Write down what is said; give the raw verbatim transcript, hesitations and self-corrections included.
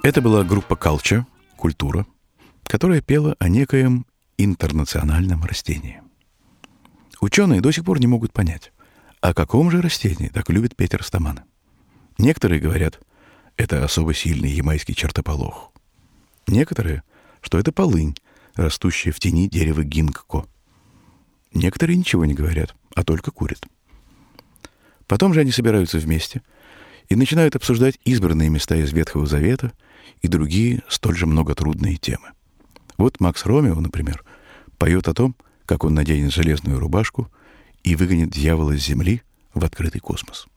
Это была группа «Culture», «Культура», которая пела о некоем интернациональном растении. Ученые до сих пор не могут понять, о каком же растении так любит петь растаманы. Некоторые говорят, это особо сильный ямайский чертополох. Некоторые, что это полынь, растущая в тени дерева гингко. Некоторые ничего не говорят, а только курят. Потом же они собираются вместе и начинают обсуждать избранные места из Ветхого Завета и другие столь же многотрудные темы. Вот Макс Ромео, например, поет о том, как он наденет железную рубашку и выгонит дьявола с земли в открытый космос.